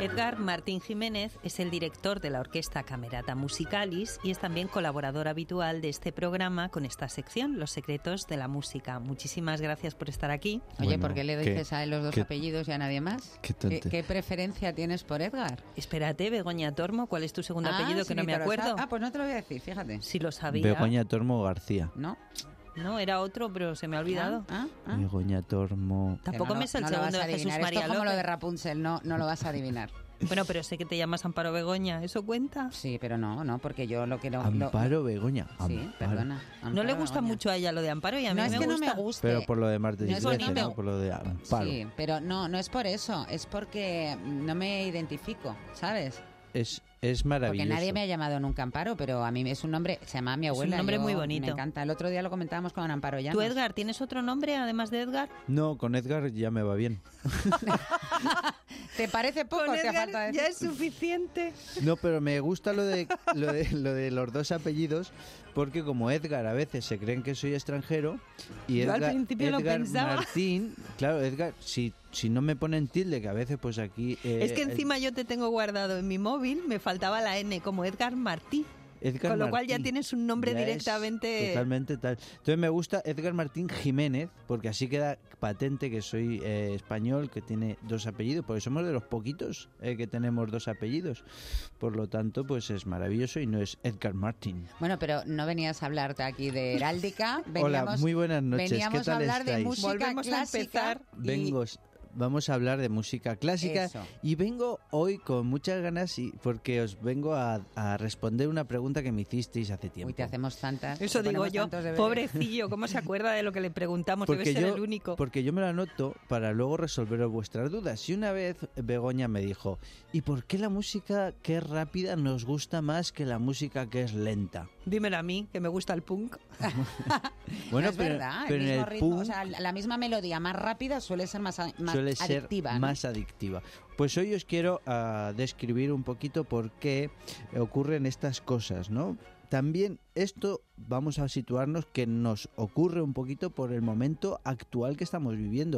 Edgar Martín Jiménez es el director de la Orquesta Camerata Musicalis y es también colaborador habitual de este programa con esta sección, Los secretos de la música. Muchísimas gracias por estar aquí. Oye, bueno, ¿por qué le dices a él los dos apellidos y a nadie más? ¿Qué preferencia tienes por Edgar? Espérate, Begoña Tormo, ¿cuál es tu segundo apellido que no me acuerdo? Pues no te lo voy a decir, fíjate. Si lo sabía. Begoña Tormo García. No, era otro, pero se me ha olvidado. Begoña Tormo. Tampoco me sé el segundo de Jesús María Esto es como lo de Rapunzel, no lo vas a adivinar. Bueno, pero sé que te llamas Amparo Begoña, ¿eso cuenta? Sí, pero no, porque yo lo que no... Amparo Begoña. Sí, perdona. Amparo, no le gusta mucho a ella lo de Amparo y a mí me gusta. No me gusta. Pero por lo de martes y 13, ¿no? Por lo de Amparo. Sí, pero no es por eso, es porque no me identifico, ¿sabes? Es maravilloso. Porque nadie me ha llamado nunca Amparo, pero a mí es un nombre, se llama mi abuela. Es un nombre muy bonito. Me encanta. El otro día lo comentábamos con Amparo Llanos. ¿Tú, Edgar, tienes otro nombre además de Edgar? No, con Edgar ya me va bien. ¿Te parece poco? Con ¿Te Edgar falta decir? ya es suficiente. No, pero me gusta lo de los dos apellidos, porque como Edgar a veces se creen que soy extranjero y Yo al principio lo pensaba. Martín, claro, Edgar, si no me ponen tilde, que a veces pues aquí... es que encima yo te tengo guardado en mi móvil, me faltaba la N, como Edgar Martí. Con lo cual ya tienes un nombre directamente... Totalmente tal. Entonces me gusta Edgar Martín Jiménez, porque así queda patente que soy español, que tiene dos apellidos, porque somos de los poquitos que tenemos dos apellidos. Por lo tanto, pues es maravilloso y no es Edgar Martín. Bueno, pero no venías a hablarte aquí de heráldica. Hola, muy buenas noches. Veníamos ¿Qué tal a hablar estáis? de música Volvemos clásica. a empezar. Vamos a hablar de música clásica. Eso. Y vengo hoy con muchas ganas porque os vengo a responder una pregunta que me hicisteis hace tiempo. Uy, te hacemos tantas. Eso digo yo, pobrecillo, ¿cómo se acuerda de lo que le preguntamos? Debe ser el único. Porque yo me lo anoto para luego resolveros vuestras dudas. Y una vez Begoña me dijo, ¿y por qué la música que es rápida nos gusta más que la música que es lenta? Dímelo a mí, que me gusta el punk. Bueno, no es verdad, pero el mismo en el ritmo, punk, o sea, la misma melodía más rápida suele ser más adictiva, ¿no? Más adictiva. Pues hoy os quiero describir un poquito por qué ocurren estas cosas, ¿no? También esto vamos a situarnos que nos ocurre un poquito por el momento actual que estamos viviendo.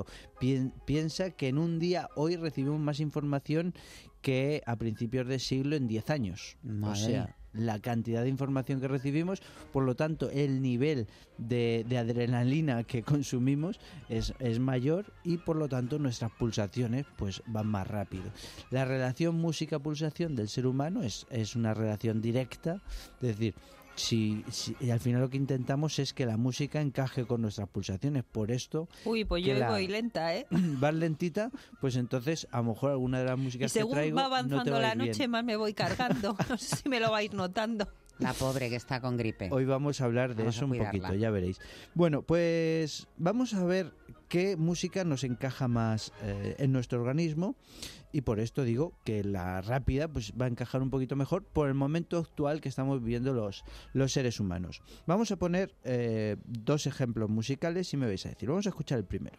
Piensa que en un día hoy recibimos más información que a principios de siglo en 10 años. Madre. O sea, la cantidad de información que recibimos, por lo tanto el nivel de adrenalina que consumimos es mayor y por lo tanto nuestras pulsaciones pues van más rápido. La relación música-pulsación del ser humano es una relación directa, es decir, si al final lo que intentamos es que la música encaje con nuestras pulsaciones. Por esto... Uy, pues yo voy lenta, ¿eh? Vas lentita, pues entonces a lo mejor alguna de las músicas que traigo según va avanzando no te va la a ir bien. noche más me voy cargando. No sé si me lo vais notando. La pobre que está con gripe. Hoy vamos a hablar de eso un poquito, ya veréis. Bueno, pues vamos a ver qué música nos encaja más en nuestro organismo y por esto digo que la rápida pues va a encajar un poquito mejor por el momento actual que estamos viviendo los seres humanos. Vamos a poner dos ejemplos musicales y me vais a decir. Vamos a escuchar el primero.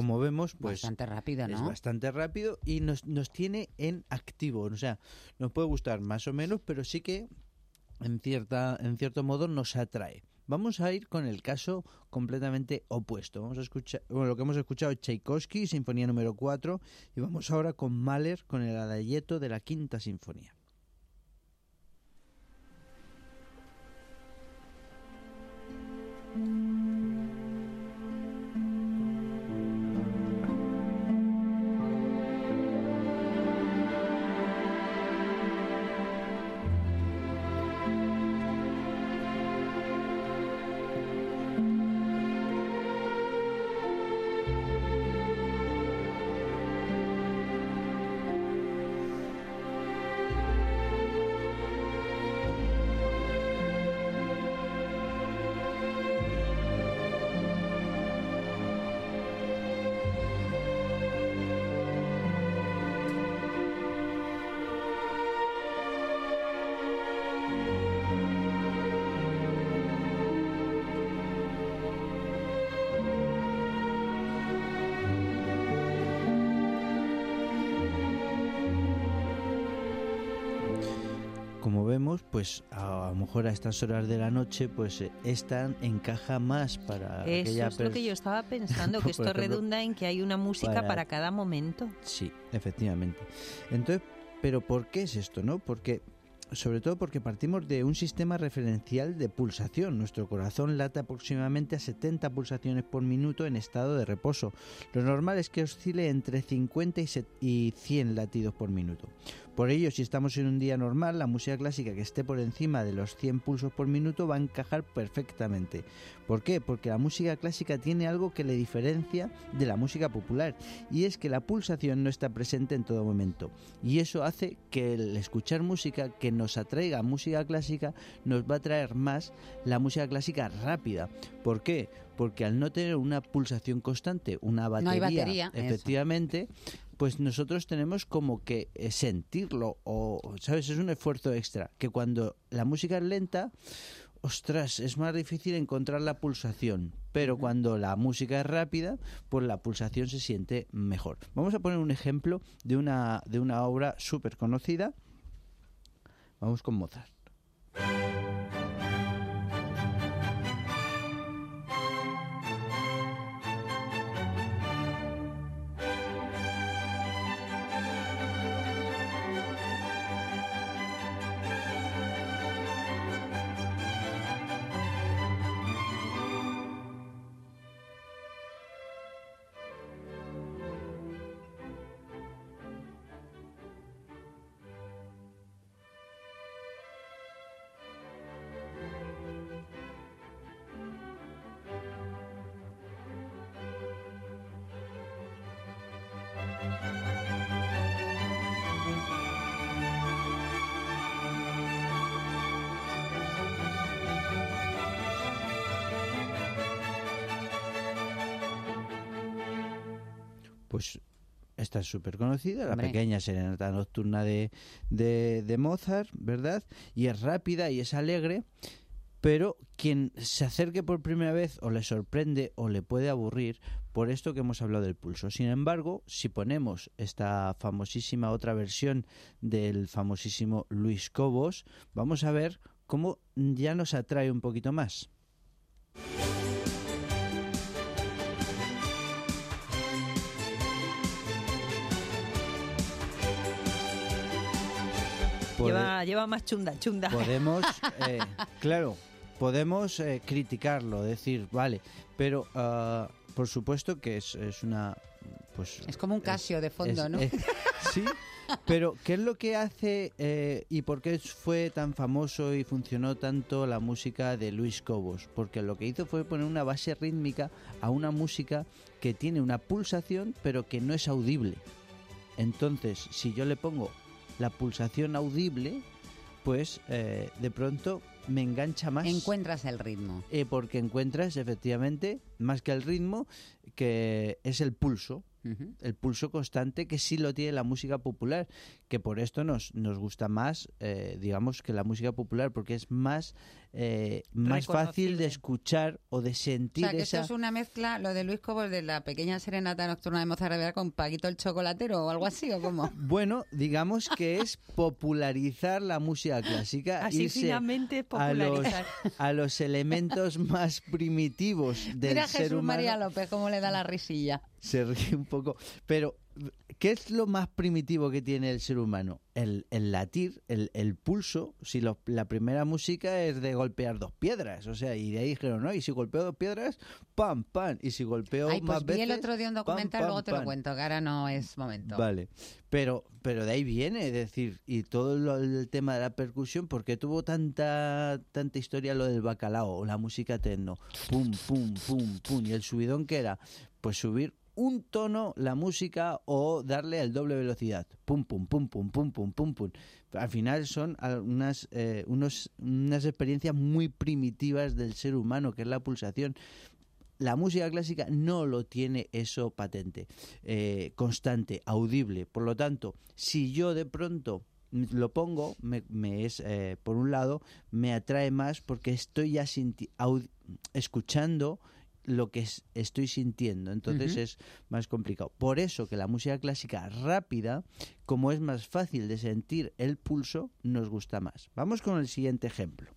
como vemos, pues bastante rápido, ¿no? Es bastante rápido y nos tiene en activo. O sea, nos puede gustar más o menos, pero sí que en cierto modo nos atrae. Vamos a ir con el caso completamente opuesto. Vamos a escuchar, lo que hemos escuchado es Tchaikovsky, Sinfonía número 4, y vamos ahora con Mahler, con el Adagietto de la Quinta Sinfonía. Como vemos, pues a lo mejor a estas horas de la noche, pues esta encaja más para Eso es lo que yo estaba pensando, que esto ejemplo, redunda en que hay una música para cada momento. Sí, efectivamente. Entonces, ¿pero por qué es esto, no? Sobre todo porque partimos de un sistema referencial de pulsación. Nuestro corazón late aproximadamente a 70 pulsaciones por minuto en estado de reposo. Lo normal es que oscile entre 50 y 100 latidos por minuto. Por ello, si estamos en un día normal, la música clásica que esté por encima de los 100 pulsos por minuto va a encajar perfectamente. ¿Por qué? Porque la música clásica tiene algo que le diferencia de la música popular, y es que la pulsación no está presente en todo momento. Y eso hace que el escuchar música que nos atraiga música clásica nos va a atraer más la música clásica rápida. ¿Por qué? Porque al no tener una pulsación constante, una batería, no hay batería, efectivamente, pues nosotros tenemos como que sentirlo, o, ¿sabes? Es un esfuerzo extra, que cuando la música es lenta, ostras, es más difícil encontrar la pulsación, pero cuando la música es rápida, pues la pulsación se siente mejor. Vamos a poner un ejemplo de una obra súper conocida. Vamos con Mozart. Pues esta es súper conocida, la pequeña serenata nocturna de Mozart, ¿verdad? Y es rápida y es alegre, pero quien se acerque por primera vez o le sorprende o le puede aburrir por esto que hemos hablado del pulso. Sin embargo, si ponemos esta famosísima otra versión del famosísimo Luis Cobos, vamos a ver cómo ya nos atrae un poquito más. Lleva más chunda. Podemos, claro, podemos criticarlo, decir, vale, pero por supuesto que es una... pues es como un Casio de fondo, ¿no? Sí, pero ¿qué es lo que hace y por qué fue tan famoso y funcionó tanto la música de Luis Cobos? Porque lo que hizo fue poner una base rítmica a una música que tiene una pulsación pero que no es audible. Entonces, si yo le pongo la pulsación audible, pues de pronto me engancha más. Encuentras el ritmo. Porque encuentras efectivamente más que el ritmo, que es el pulso. el pulso constante que sí lo tiene la música popular, que por esto nos gusta más, digamos, que la música popular, porque es más fácil de escuchar o de sentir. O sea, que eso es una mezcla, lo de Luis Cobos, de la pequeña serenata nocturna de Mozart con Paquito el chocolatero o algo así, ¿o cómo? Bueno, digamos que es popularizar la música clásica. Así finamente popularizar. A los elementos más primitivos del Mira ser Jesús humano. María López cómo le da la risilla. Se ríe un poco. Pero, ¿qué es lo más primitivo que tiene el ser humano? El latir, el pulso. Si la primera música es de golpear 2 piedras, o sea, y de ahí dijeron, no, y si golpeo 2 piedras, ¡pam, pam! Y si golpeo más veces... Vi el otro día un documental, pam, luego te pam. lo cuento, que ahora no es momento. Vale, pero de ahí viene, es decir, y todo el tema de la percusión, porque tuvo tanta historia lo del bacalao, o la música techno, pum, pum, pum, pum, y el subidón que era, pues subir un tono la música o darle el doble velocidad, pum, pum, pum, pum, pum, pum, pum, pum. Al final son unas experiencias muy primitivas del ser humano, que es la pulsación. La música clásica no lo tiene eso patente, constante, audible. Por lo tanto, si yo de pronto lo pongo, por un lado, me atrae más porque estoy ya escuchando lo que estoy sintiendo, entonces es más complicado. Por eso que la música clásica rápida, como es más fácil de sentir el pulso, nos gusta más. Vamos con el siguiente ejemplo.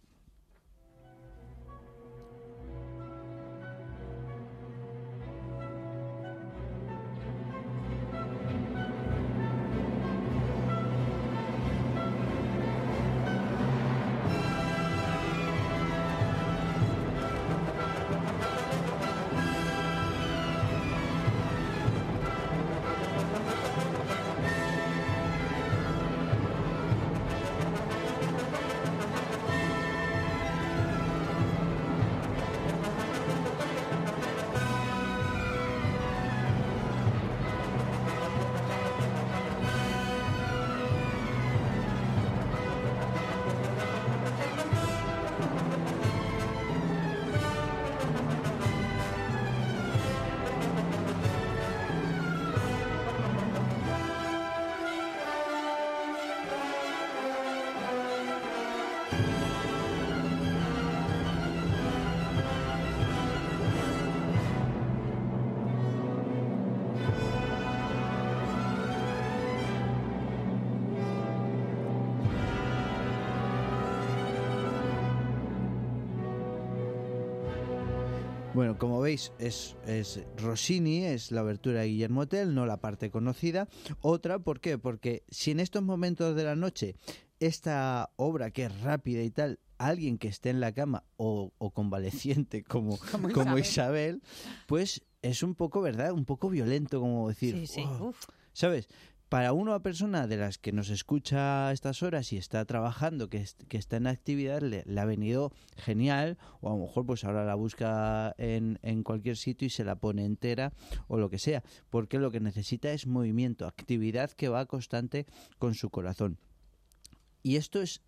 Bueno, como veis, es Rossini, es la obertura de Guillermo Tell, no la parte conocida. Otra, ¿por qué? Porque si en estos momentos de la noche esta obra, que es rápida y tal, alguien que esté en la cama o convaleciente como Isabel, pues es un poco, ¿verdad? Un poco violento, como decir, sí. Oh, ¿sabes? Para una persona de las que nos escucha a estas horas y está trabajando, que está en actividad, le ha venido genial, o a lo mejor pues ahora la busca en cualquier sitio y se la pone entera o lo que sea, porque lo que necesita es movimiento, actividad que va constante con su corazón. Y esto es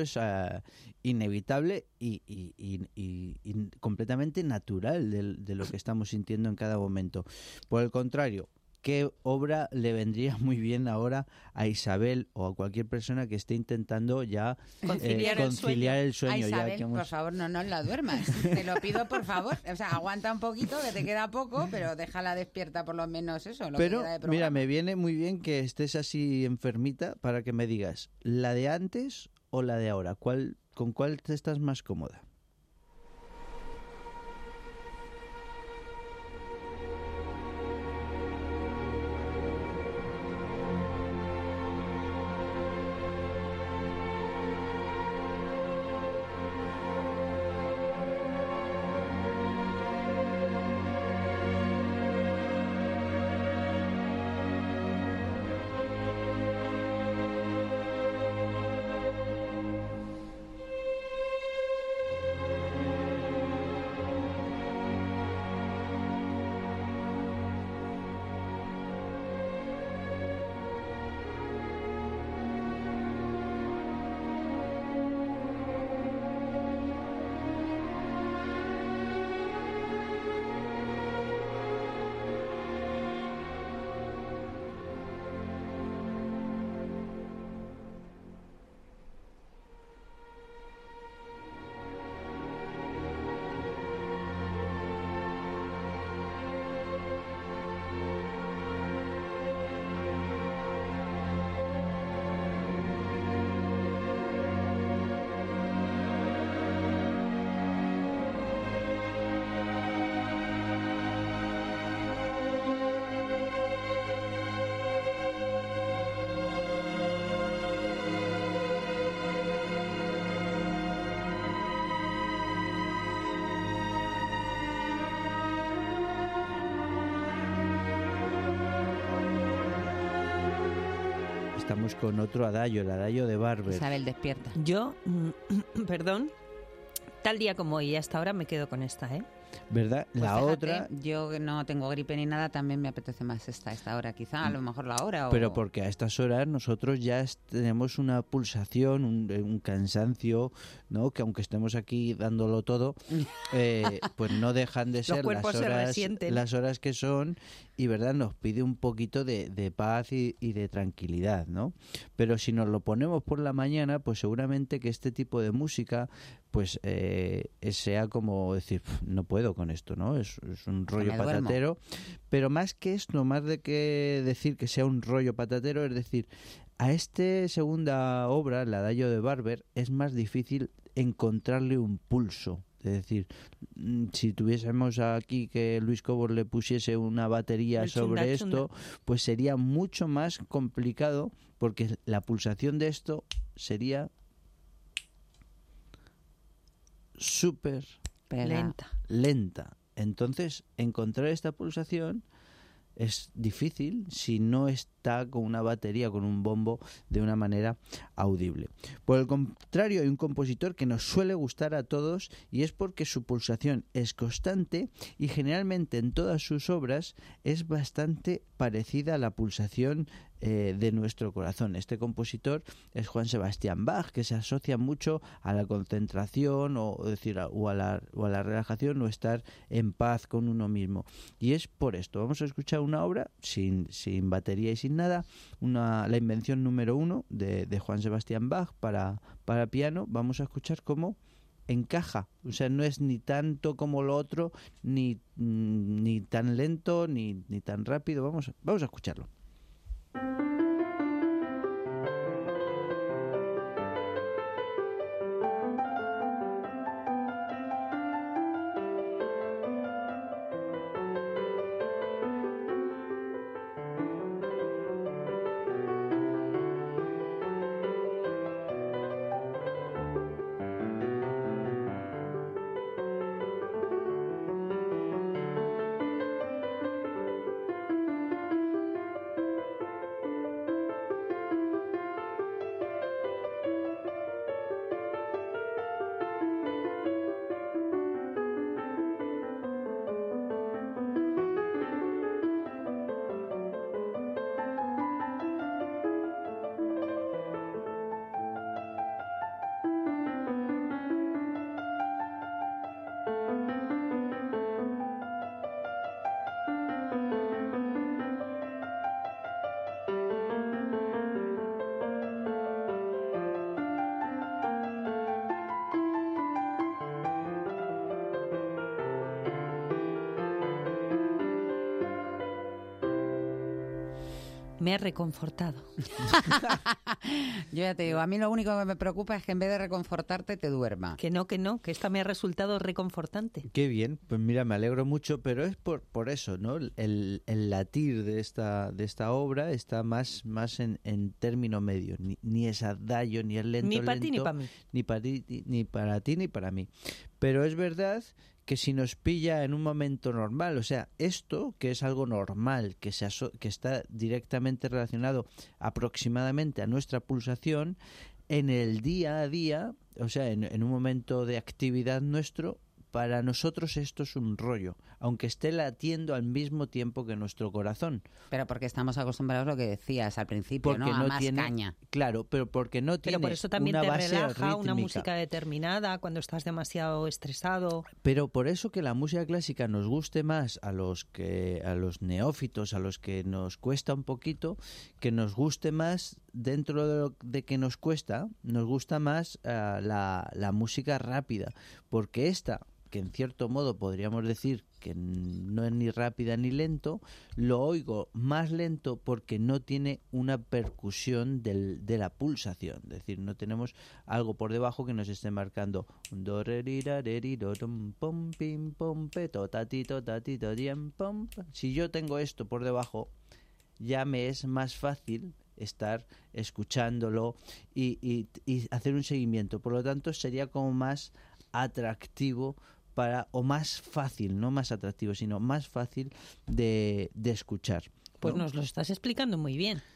inevitable y completamente natural de lo que estamos sintiendo en cada momento. Por el contrario, ¿qué obra le vendría muy bien ahora a Isabel o a cualquier persona que esté intentando ya conciliar el sueño? A Isabel, ya que por favor, no nos la duermas. Te lo pido, por favor. O sea, aguanta un poquito, que te queda poco, pero déjala despierta por lo menos eso. Pero, mira, me viene muy bien que estés así enfermita para que me digas, ¿la de antes o la de ahora? ¿Con cuál te estás más cómoda? estamos con otro adagio, el adagio de Barber. Isabel, despierta. Yo, perdón, tal día como hoy y hasta ahora me quedo con esta, ¿eh? ¿Verdad? Pues la fíjate, otra... yo que no tengo gripe ni nada, también me apetece más esta hora, quizá, a lo mejor la hora. Pero porque a estas horas nosotros ya tenemos una pulsación, un cansancio, ¿no? Que aunque estemos aquí dándolo todo, pues no dejan de ser las horas que son, y verdad nos pide un poquito de paz y de tranquilidad, ¿no? Pero si nos lo ponemos por la mañana, pues seguramente que este tipo de música pues sea como decir, no puedo con esto, ¿no? Es un rollo patatero. Pero más que esto, más de que decir que sea un rollo patatero, es decir, a esta segunda obra, el adagio de Barber, es más difícil encontrarle un pulso. Es decir, si tuviésemos aquí que Luis Cobos le pusiese una batería sobre esto, pues sería mucho más complicado, porque la pulsación de esto sería súper lenta. Entonces, encontrar esta pulsación es difícil si no está con una batería, con un bombo, de una manera audible. Por el contrario, hay un compositor que nos suele gustar a todos, y es porque su pulsación es constante y generalmente en todas sus obras es bastante parecida a la pulsación de nuestro corazón. Este compositor es Johann Sebastian Bach, que se asocia mucho a la concentración o a la relajación, o estar en paz con uno mismo. Y es por esto. Vamos a escuchar una obra sin batería y sin nada, la invención número 1 de Johann Sebastian Bach para piano. Vamos a escuchar cómo encaja, o sea, no es ni tanto como lo otro, ni tan lento, ni tan rápido. Vamos a escucharlo. Me ha reconfortado. Yo ya te digo, a mí lo único que me preocupa es que en vez de reconfortarte te duerma. Que no, que esta me ha resultado reconfortante. Qué bien, pues mira, me alegro mucho, pero es por eso, ¿no? El latir de esta obra está más en término medio, ni es adagio, ni es lento, ni para ti ni para mí. Ni para ti ni para mí. Pero es verdad que si nos pilla en un momento normal, o sea, esto que es algo normal, que está directamente relacionado aproximadamente a nuestra pulsación, en el día a día, o sea, en un momento de actividad nuestro, para nosotros esto es un rollo, aunque esté latiendo al mismo tiempo que nuestro corazón. Pero porque estamos acostumbrados a lo que decías al principio, porque ¿no? A más caña. Claro, pero porque no tiene pero por eso también una te base relaja rítmica. Una música determinada cuando estás demasiado estresado. Pero por eso que la música clásica nos guste más a los neófitos, a los que nos cuesta un poquito, que nos guste más dentro de que nos cuesta, nos gusta más la música rápida, porque esta, que en cierto modo podríamos decir que no es ni rápida ni lento, lo oigo más lento porque no tiene una percusión de la pulsación, es decir, no tenemos algo por debajo que nos esté marcando un do re ri ra re ri do tum pom pim pom pe to ta ti to diem pom. Si yo tengo esto por debajo, ya me es más fácil estar escuchándolo y hacer un seguimiento. Por lo tanto, sería como más atractivo o más fácil, no más atractivo, sino más fácil de escuchar, ¿no? Pues nos lo estás explicando muy bien.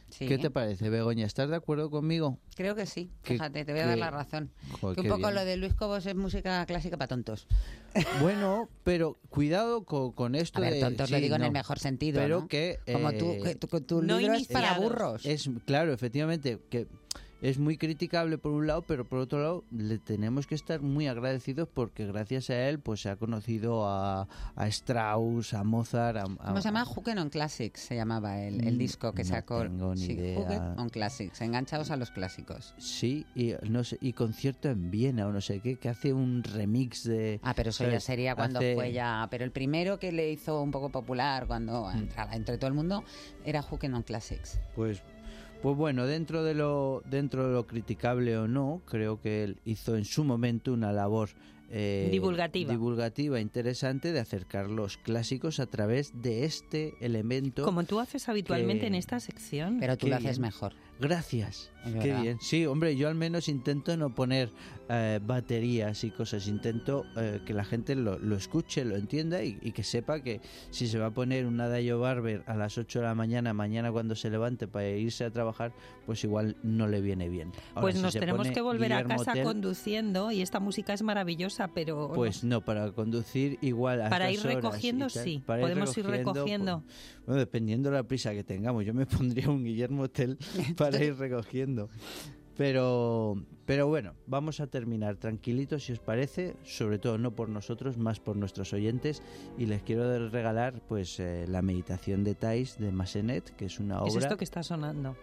Sí. ¿Qué te parece, Begoña? ¿Estás de acuerdo conmigo? Creo que sí, Que- fíjate, te voy a dar la razón. Joder, Que un qué poco bien. lo de Luis Cobos es música clásica para tontos. Bueno, pero cuidado con esto A ver, de... tontos lo sí, digo en no, el mejor sentido, pero ¿no? que... Como tú, que tu no libro es para iniciados. burros. Es claro, efectivamente, que es muy criticable por un lado, pero por otro lado le tenemos que estar muy agradecidos porque gracias a él pues se ha conocido a Strauss, a Mozart, ¿Cómo se llama? Hooken on Classics se llamaba el disco que no sacó. tengo ni Sí, idea. Hooken on Classics, enganchados a los clásicos. Sí, y no sé, y concierto en Viena o no sé qué, que hace un remix de... Ah, pero eso ya ¿sabes? sería cuando Hace- fue ya... Pero el primero que le hizo un poco popular cuando entre todo el mundo era Hooken on Classics. Pues bueno, dentro de lo criticable o no, creo que él hizo en su momento una labor divulgativa interesante de acercar los clásicos a través de este elemento. Como tú haces habitualmente que- en esta sección. Pero tú Qué lo haces bien. mejor. Gracias. Es Qué verdad. bien. Sí, hombre, yo al menos intento no poner baterías y cosas. Intento que la gente lo escuche, lo entienda y que sepa que si se va a poner una Dayo Barber a las 8 de la mañana cuando se levante para irse a trabajar, pues igual no le viene bien. Ahora, Pues si nos se tenemos pone que volver a Guillermo casa Tell, conduciendo y esta música es maravillosa, pero pues no, para conducir igual a para estas ir horas recogiendo y tal. sí, Para podemos ir recogiendo. pues, bueno, dependiendo de la prisa que tengamos. Yo me pondría un Guillermo Tell para ir recogiendo. Pero bueno, vamos a terminar tranquilitos si os parece, sobre todo no por nosotros, más por nuestros oyentes, y les quiero regalar pues la meditación de Thais de Massenet, que es una obra... Es esto que está sonando.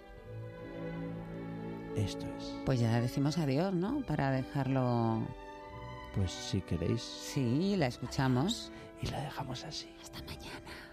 Esto es. Pues ya decimos adiós, ¿no? Para dejarlo... Pues si queréis, Sí, la escuchamos. y la dejamos así. Hasta mañana.